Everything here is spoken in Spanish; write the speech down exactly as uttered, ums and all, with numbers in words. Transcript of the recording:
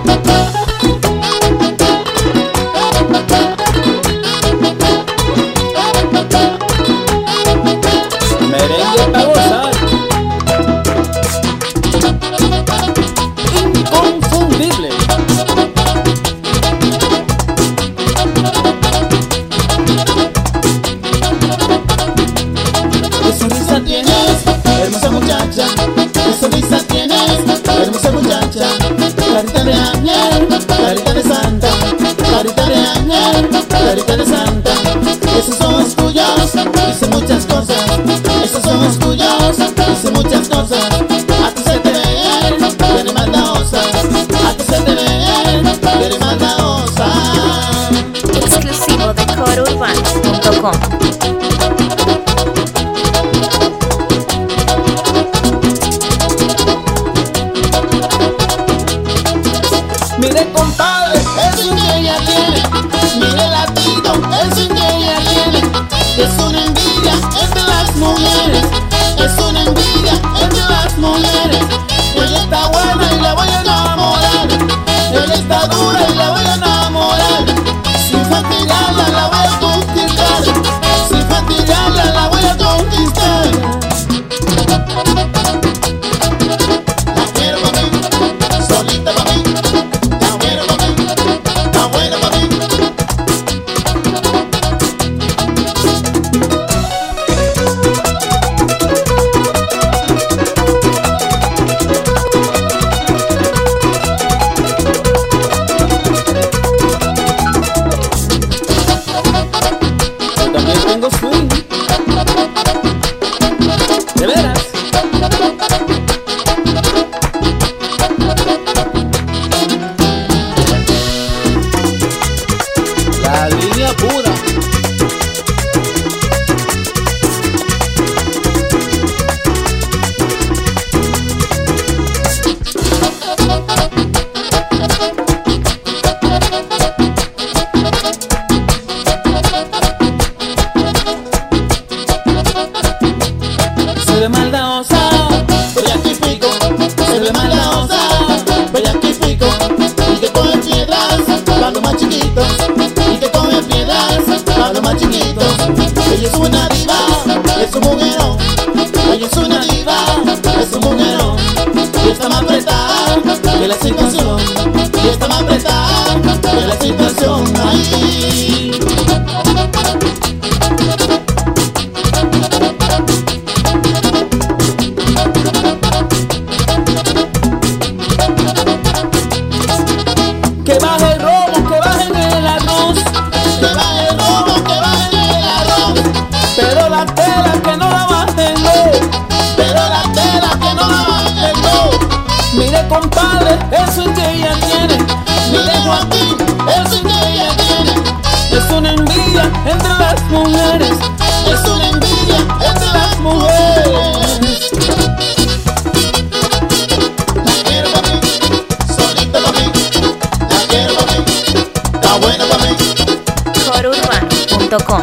Merengue pa' gozar. Inconfundible. Qué sonrisa tienes, hermosa muchacha. Qué sonrisa tienes, hermosa muchacha. Carita de ángel, carita de santa. Carita de ángel, carita de santa. Esos ojos tuyos dicen muchas cosas. Esos ojos tuyos dicen muchas cosas. A ti se te ve, tú eres maldadosa. A ti se te ve, tú eres maldadosa. Exclusivo de coro urbano punto com. Mire compadre, el swing que ella tiene. Mire latido, el swing que ella tiene. Es una envidia entre las mujeres. Es una envidia entre las mujeres. Ella está buena y la voy a enamorar. Ella está dura y la voy a enamorar. Sin fastidiarla la voy a conquistar. Sin fastidiarla la voy a conquistar. La quiero para mí, solita para mí. También tengo swing. De veras. La línea pura. Se ve maldadosa, bellaquifico. Se ve maldadosa, bellaquifico. Y que coge piedras para los más chiquitos. Y que coge piedras para los más chiquitos. Ella es una diva, es un mujerón. Ella es una diva, es un mujerón. Y está más apretada que la situación. Y está más apretada que la situación. Ay. Que baje el robo, que baje en el arroz. Que baje el robo, que baje en el arroz. Pero la tela que no la bajen, no. Pero la tela que no la bajen, no. Mire compadre, eso es que ella tiene. Mire Joaquín, eso es que ella tiene. Es una envidia entre las mujeres. Es una envidia entre las mujeres. La quiero para mí, solita para mí. La quiero para mí, está buena para mí. coro urbano punto com.